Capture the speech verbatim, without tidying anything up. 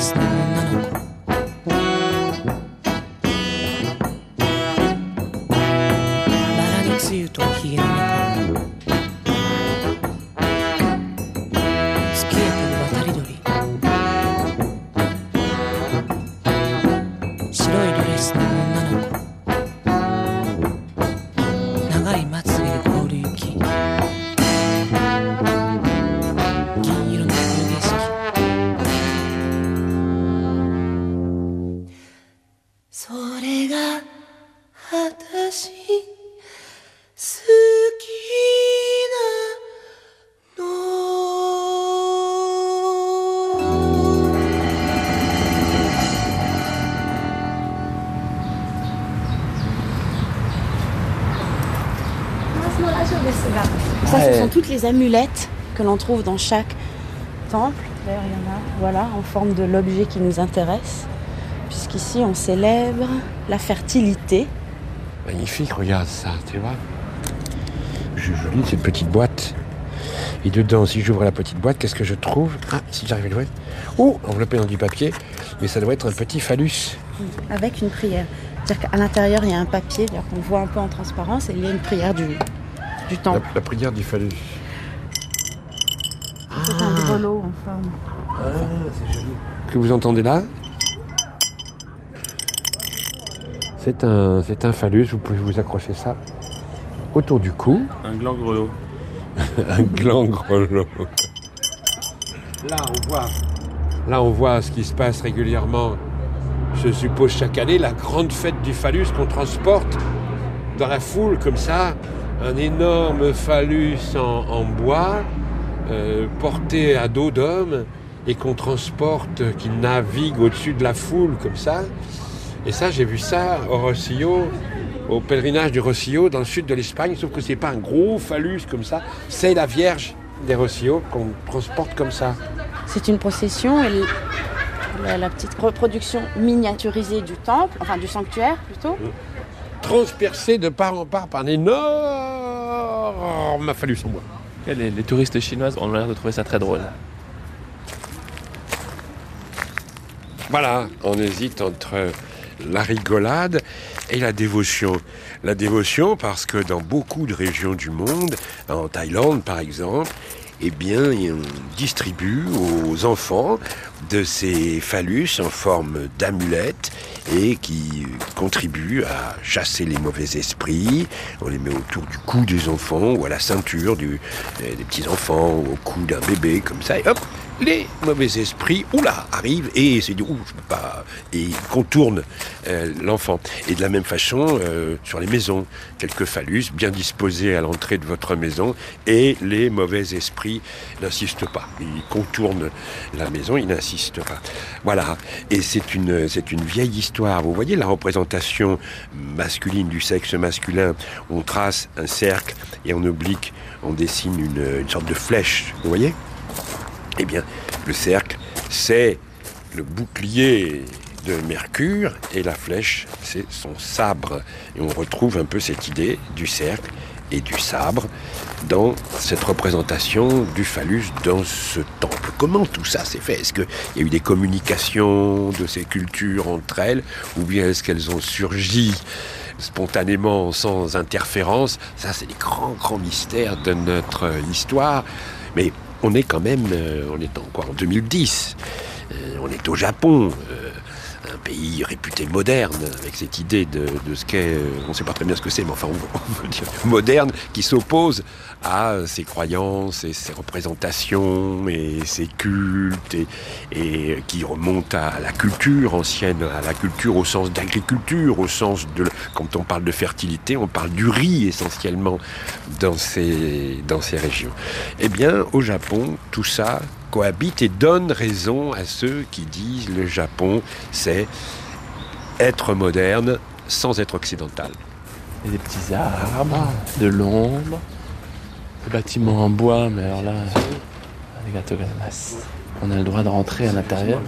スの女の子バラにつゆとひげの猫月へ飛ぶ渡り鳥白いドレスの女の子長いまつげで凍る雪銀色の風景色それが私好きなの Ça, ce sont toutes les amulettes que l'on trouve dans chaque temple. D'ailleurs, il y en a, voilà, en forme de l'objet qui nous intéresse. Puisqu'ici, on célèbre la fertilité. Magnifique, regarde ça, tu vois. Je jolie cette petite boîte. Et dedans, si j'ouvre la petite boîte, qu'est-ce que je trouve? Ah, si j'arrive à l'ouvrir. Oh, enveloppé dans du papier. Mais ça doit être un petit phallus. Avec une prière. C'est-à-dire qu'à l'intérieur, il y a un papier, d'ailleurs, qu'on voit un peu en transparence, et il y a une prière du, du temple. La, la prière du phallus. C'est ah. un grelot en forme. Ah, c'est joli. Que vous entendez là? C'est un, c'est un phallus, vous pouvez vous accrocher ça autour du cou. Un gland grelot. Un gland grelot. Là, on voit, là, on voit ce qui se passe régulièrement. Je suppose chaque année, la grande fête du phallus qu'on transporte dans la foule comme ça. Un énorme phallus en, en bois, euh, porté à dos d'homme et qu'on transporte, qui navigue au-dessus de la foule comme ça. Et ça, j'ai vu ça au Rossillon, au pèlerinage du Rossillon, dans le sud de l'Espagne, sauf que c'est pas un gros phallus comme ça, c'est la Vierge des Rossillons qu'on transporte comme ça. C'est une procession et la, la petite reproduction miniaturisée du temple, enfin du sanctuaire plutôt. Transpercée de part en part par un énorme phallus en bois. Les, les touristes chinoises ont l'air de trouver ça très drôle. Voilà, on hésite entre la rigolade et la dévotion. La dévotion parce que dans beaucoup de régions du monde, en Thaïlande par exemple, eh bien, on distribue aux enfants de ces phallus en forme d'amulettes et qui contribuent à chasser les mauvais esprits. On les met autour du cou des enfants ou à la ceinture du, des petits-enfants ou au cou d'un bébé, comme ça, et hop, les mauvais esprits, oula, arrivent et se disent, ouh, je peux pas, et ils contournent euh, l'enfant. Et de la même façon, euh, sur les maisons, quelques phallus bien disposés à l'entrée de votre maison et les mauvais esprits n'insistent pas. Ils contournent la maison, ils n'insistent pas. Voilà. Et c'est une, c'est une vieille histoire. Vous voyez la représentation masculine du sexe masculin. On trace un cercle et en oblique, on dessine une, une sorte de flèche. Vous voyez ? Eh bien, le cercle, c'est le bouclier de Mercure et la flèche, c'est son sabre. Et on retrouve un peu cette idée du cercle et du sabre dans cette représentation du phallus dans ce temple. Comment tout ça s'est fait? Est-ce qu'il y a eu des communications de ces cultures entre elles, ou bien est-ce qu'elles ont surgi spontanément, sans interférence? Ça, c'est des grands, grands mystères de notre histoire. Mais on est quand même, euh, on est en quoi, en deux mille dix. Euh, on est au Japon, euh, un pays réputé moderne, avec cette idée de, de ce qu'est, euh, on ne sait pas très bien ce que c'est, mais enfin, on, on veut dire moderne, qui s'oppose à ses croyances et ses représentations et ses cultes, et, et qui remonte à la culture ancienne, à la culture au sens d'agriculture, au sens de, quand on parle de fertilité, on parle du riz essentiellement dans ces, dans ces régions. Eh bien, au Japon, tout ça cohabite et donne raison à ceux qui disent le Japon, c'est être moderne sans être occidental. Il y a des petits arbres, de l'ombre, des bâtiments en bois, mais alors là, arigato gozaimasu. On a le droit de rentrer à l'intérieur.